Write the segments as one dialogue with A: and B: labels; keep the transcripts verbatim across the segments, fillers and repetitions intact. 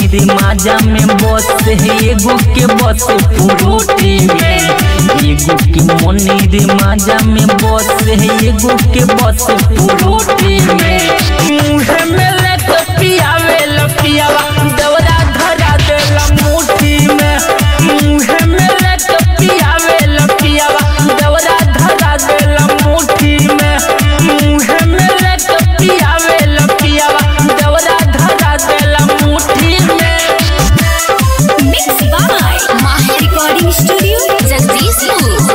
A: रे माजा में बस है एगो के बस फ्रूटी में, एगो के मनी रे माजा में बस है एगो के बस फ्रूटी में। मुँह में लेके पियावे लपियावा दवरा धरा देला मुट्ठी में, मुँह में लेके पियावे लपियावा दवरा धरा देला मुट्ठी में, मुँह में लेके पियावे लपियावा दवरा धरा देला मुट्ठी में।
B: Mix by Mahir recording studio Jagdishpur.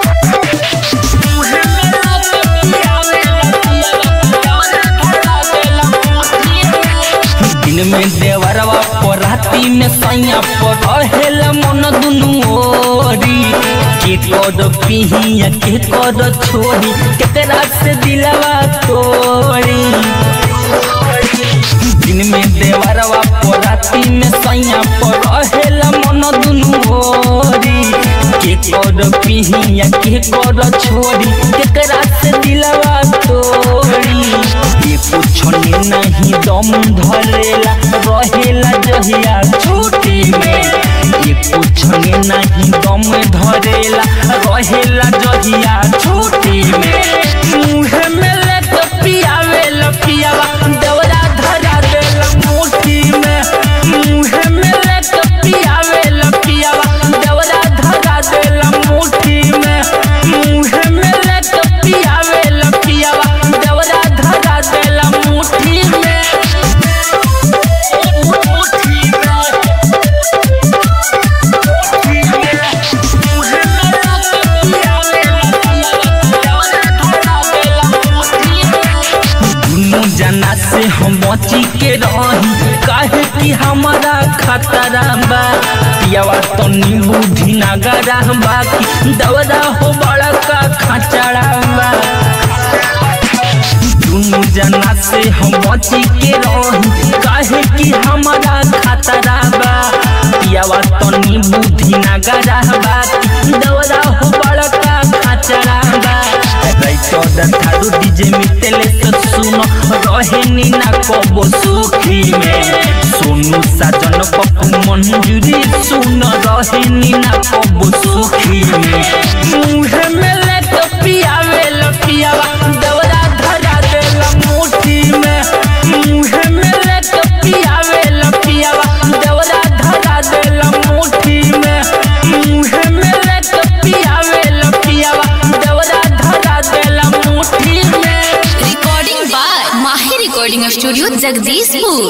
A: दिन में देवरवा पर राती में सैया पर रहेल मन दुनू ओरी, के कर पिहिया के कर छोड़ी केतरा से दिलवा तोड़ी। दिन में देवरवा पर राती में सैया पर रहेल मन दुनू ओरी, के कर पिहिया के कर छोड़ी केतरा से दिलवा तोड़ी। ये कुछ नहीं दम धरेला रहेला जहिया छुट्टी में, ये कुछ नहीं दम धरेला रहेला जहिया छुट्टी में। मुँह में लेके पियावे लपियावा दवरा धरा देला मुट्ठी में, मुँह में लेके पियावे लपियावा दवरा धरा देला मुट्ठी में, मुँह में लेके पियावे लपियावा दवरा धरा देला मुट्ठी में। जना से हम बची के रही काहे कि हमारा खतरा बा, पियावा तो नींबू धिनागरा बाकी दवरा हो बड़ा का खचड़ा बा। दुनू जना से हम बची के रही काहे कि हमारा खतरा बा, पियावा तो नींबू धिनागरा बाकी दवरा हो बड़ा का खचड़ा बा। थारू डीजे मितेले सुनो रहेनी ना कबो सुखी में, सोनू साजन पप्पू मंजूरी सुनो रहेनी ना कबो सुखी में। मुँह में लेके पियावे लपियावा दवरा धरा देला मुट्ठी में, मुँह में लेके पियावे लपियावा दवरा धरा देला मुट्ठी में, मुँह में लेके पियावे लपियावा दवरा धरा देला मुट्ठी में।
B: Recording by Mahir recording studio Jagdishpur.